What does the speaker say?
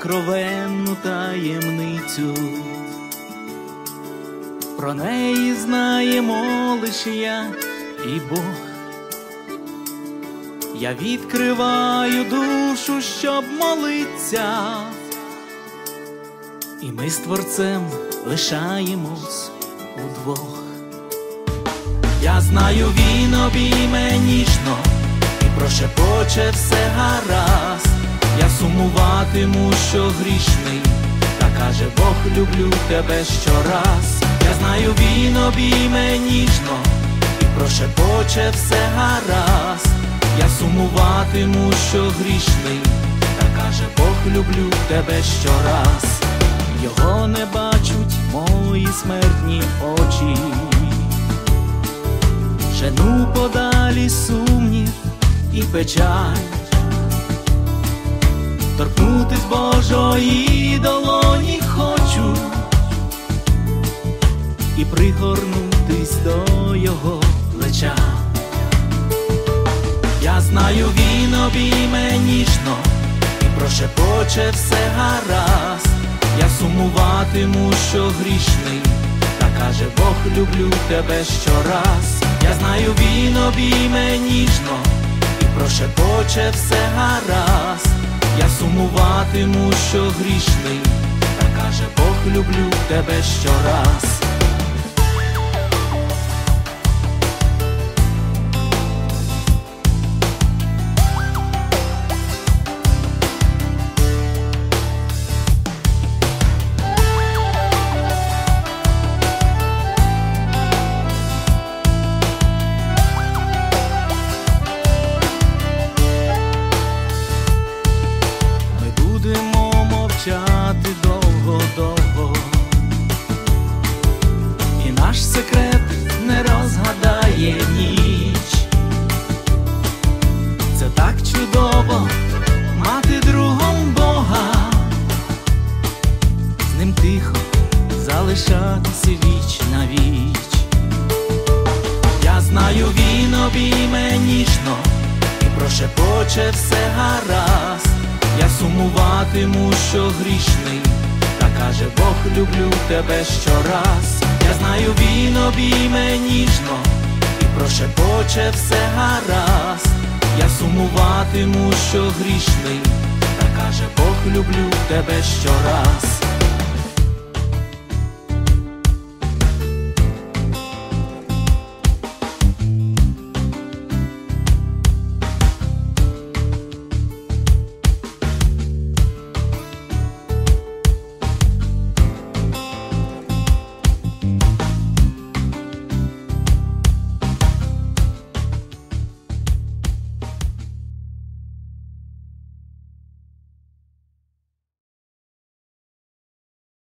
сокровенну таємницю. Про неї знаємо лише я і Бог. Я відкриваю душу, щоб молитися, і ми з Творцем лишаємось удвох. Я знаю, він обійме ніжно і прошепоче все гаразд. Я сумуватиму, що грішний, та каже Бог, люблю тебе щораз. Я знаю, він обійме ніжно і прошепоче все гаразд. Я сумуватиму, що грішний, та каже Бог, люблю тебе щораз. Його не бачуть мої смертні очі, жену подалі сумнів і печаль. Торкнутись Божої долоні хочу і пригорнутись до його плеча. Я знаю, він обійме ніжно і прошепоче все гаразд. Я сумуватиму, що грішний, та каже Бог, люблю тебе щораз. Я знаю, він обійме ніжно і прошепоче все гаразд. Я сумуватиму, що грішний, та каже Бог, люблю тебе щораз. Мовчати довго-довго, і наш секрет не розгадає ніч. Це так чудово мати другом Бога, з ним тихо залишатися віч на віч. Я знаю, він обійме ніжно і прошепоче все гаразд. Я сумуватиму, що грішний, та каже Бог, люблю тебе щораз. Я знаю, він обійме ніжно і прошепоче все гаразд. Я сумуватиму, що грішний, та каже Бог, люблю тебе щораз.